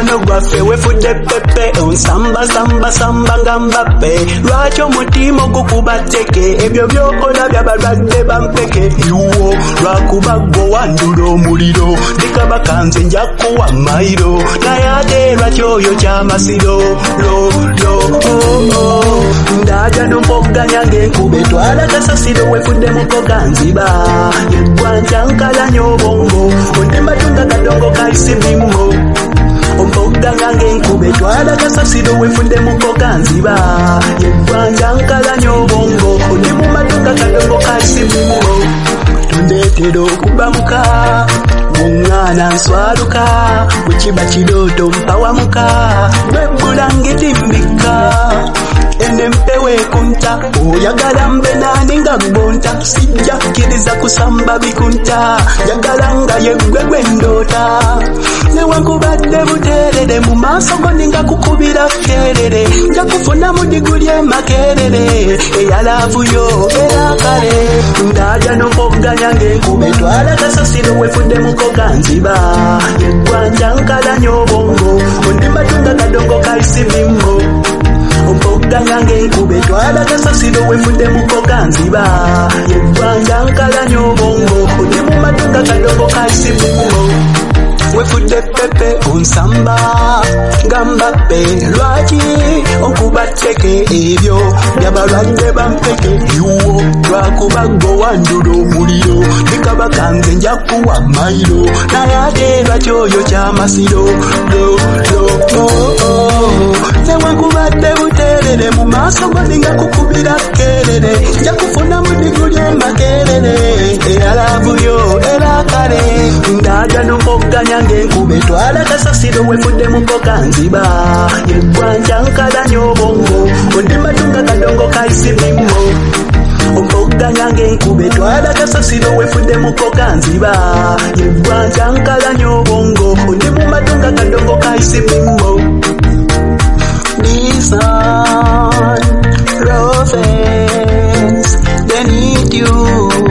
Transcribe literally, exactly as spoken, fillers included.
mukwano gwaffe wefudde pepe onsamba samba samba ngamba pe lwaki omutima ogukuba tteke ebyo byokola byabalwadde bampeke yuwo lwakuba gwo wandula omuliro ndikaba kanze nja kuwa mayiro naye ate lwaki oyo kyamasiro lo lo oh, oh. ndaja nompoganya ng'enkube twala kasasiro wefudde mukoka nziba yeggwanja nkalanya obongo ondembatunga kadongo kaisibimmo ompoganya ng'enkube twala kasasiro wefudde mukoka nziba yeggwanja nkalanya obongo ondemumatunga kadongo kaisibimmo tundetera okubamuka mungana nswaluka bwekiba kirooto mpawamuka lwebbulangitimbika ene mpewe kunta oyagala mbe nani nga gonta sijja kkiriza kusamba bikunta jagala nga yeggwe gwendoota newankubadde buteerere mu maaso go ninga kukubira kerere nja kufuna mu diguli emakerere eyalaavuyo era kale ndaja nompoganya ng'enkube twala kasasiro wefudde mukoka nziba yeggwanja nkalanya obongo ondimbatunga kadongo kaisibimmo ompoganya ng'enkube twala kasasiro wefudde mukoka nziba yeggwanja nkalanya obongo ondimumatunga kadongo kaisibimmo wefudde pepe onsamba ngamba pe lwaki okuba tteke ebyo byabalwadde bampeke yuwo lwakuba gwo wandula omuliro ndikaba kanze nja kuwa mayiro naye ate lwaki oyo kyamasiro lo lo oh, oh. newankubadde buteerere mu maaso go ninga kukubira kerere nja kufuna mu diguli emakerere eyalaavuyo era kale ndaja nompoganya ng'enkube twala kasasiro wefudde mukoka nziba yeggwanja nkalanya obongo ondimbatunga kadongo kaisibimmo ompoganya ng'enkube twala kasasiro wefudde mukoka nziba yeggwanja nkalanya obongo ondimumatunga kadongo kaisibimmo Listen, prophets, they need you.